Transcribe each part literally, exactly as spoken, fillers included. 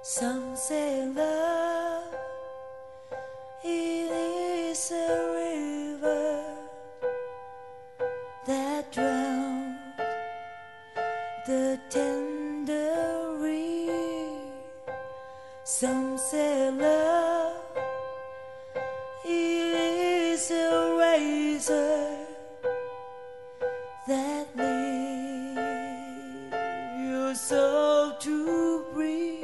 Some say love, it is a river that drowns the tender reed. Some say love, it is a razor that leaves your soul to breathe.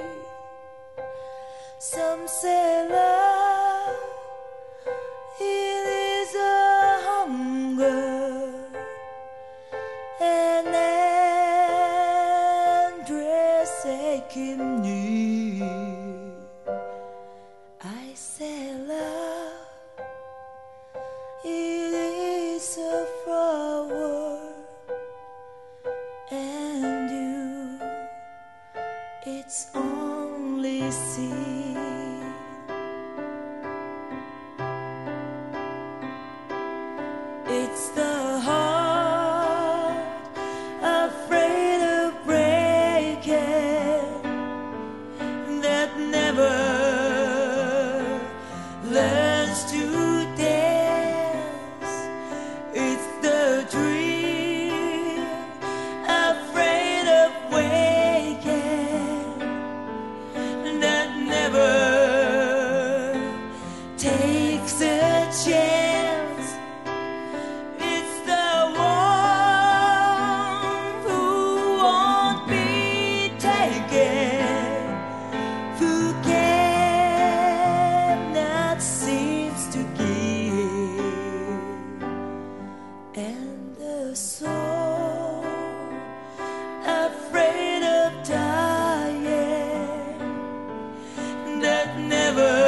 Some say love, it is a hunger, an endless aching need. I say love, it is a flower, and you, its only seed. It's the heart afraid of breaking that never learns to dance. It's the dream afraid of waking that never takes a chance. And the soul afraid of dying that never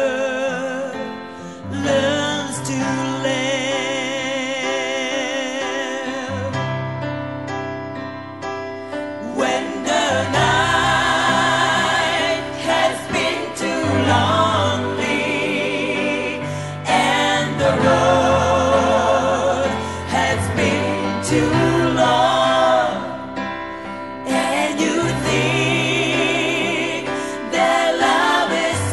learns to live. When the night has been too lonely and the road too long, and you think that love is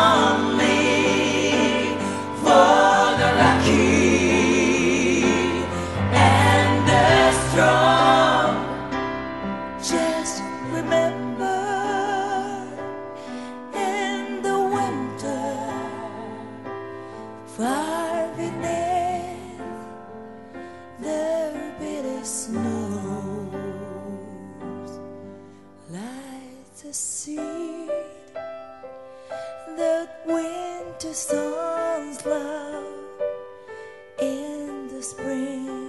only for the lucky and the strong. Just remember, in the winter, far beneath the snows lies a seed that winter suns love in the spring.